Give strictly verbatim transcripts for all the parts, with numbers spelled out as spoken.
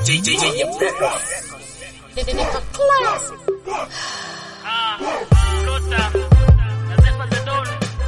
J J J Records. Classic. Ah, Lota, Nazefa Zedon.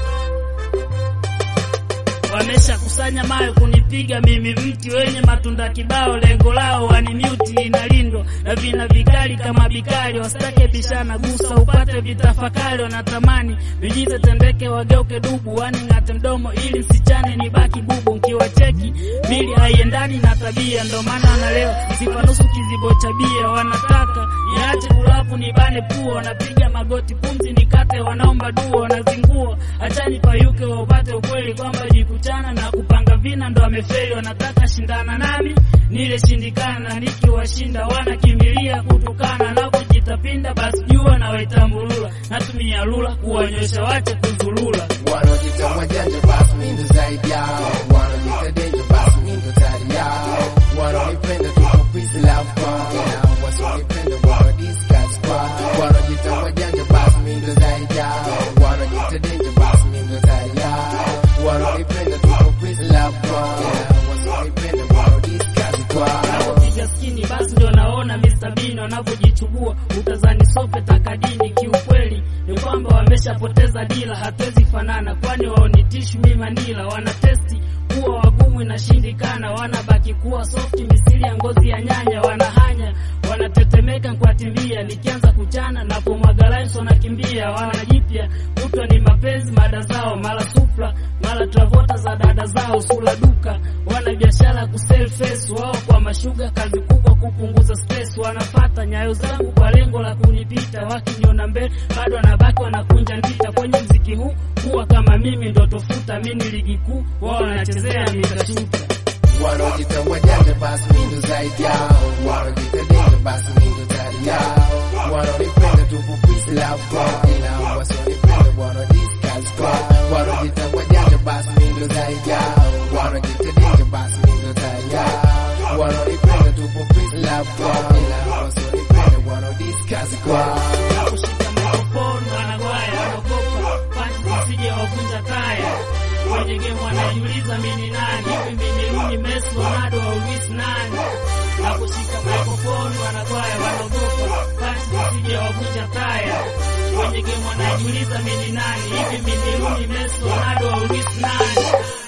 Wamesha kusanya mayo kunipiga mimi mti wenye matunda kibao, lengo lao wanimute inalindwa na vina vikali kama bikali, wasitake bishana gusa upate vitafakari, wanatamani vijize tendeke wageuke dubu, waningate mdomo ili msichane nibaki bubu, mkiwa cheki mili haiendani na tabia, ndo maana na leo sifa nusu kizibo cha bia, wanataka niache kulapu nibane pua, wanapiga magoti pumzi nikate, wanaomba dua, wanazingua achani payuke wapate ukweli kwamba jikuchana na kupanga vina ndo amefeli, wanataka shindana nami nile shindikana, nikiwashinda wanakimbilia kutukana, na kujitapinda basi jua na waitambulula, natumia lula kuwanyosha wache kuzulula, wanojita wajanja basi mimi ndo zaidi yao, wanojita danger basi mimi ndo tari yao, wanonipenda tuko peace love bomb, wasonipenda wana discuss kwa, wanojita wajanja basi mimi ndo zaidi yao, wanojita danger basi mimi ndo tari yao, wanonipenda tuko peace love bomb, wasonipenda wana discuss kwa, napopiga skini basi ndio naona Mister Bean wanapojichubua, utazani sope takadini, kiukweli ni kwamba wameshapoteza dila, hatuwezi fanana kwani waonitishi mimi Manila, wanatesti kuwa wagumu inashindikana, wanabaki kuwa soft misili ya ngozi ya nyanya, wanahanya wanatetemeka kwa timbia, nikianza kuchana na pomwaga lines wanakimbia, wanajipya kutwa ni mapenzi mada zao, mara supla mara travota za dada zao, sula duka wana biashara ku sell face wao kwa mashuga, kazi kubwa kupunguza stress, wanapata nyayo zangu kwa lengo la kunipita, wakiniona mbele bado wanabaki wanakunja ndita, kwenye mziki huu kuwa kama mimi ndo tofuta, mimi ligi kuu wao wanachezea mitashuta, wanojita wajanja basi mimi ndo zaidi yao, wanojita danger basi mimi ndo tari yao, wanonipenda tupo peace love bomb, ila wasonipenda wana discuss kwa, wanojita wajanja basi mimi ndo zaidi yao, wanojita danger basi mimi ndo tari yao, wanonipenda tupo peace love bomb, ila wasonipenda wana discuss kwa, kushika microphone wanagwaya wanakopa pasi sije wakunja taya, kwenye game wanajiuliza mimi nani, hivi mimi Rooney Messi Ronaldo au Luis nani, na kushika microphone wanagwaya wanakopa pasi sije wakunja taya, kwenye game wanajiuliza mimi nani, hivi mimi Rooney Messi Ronaldo au Luis nani.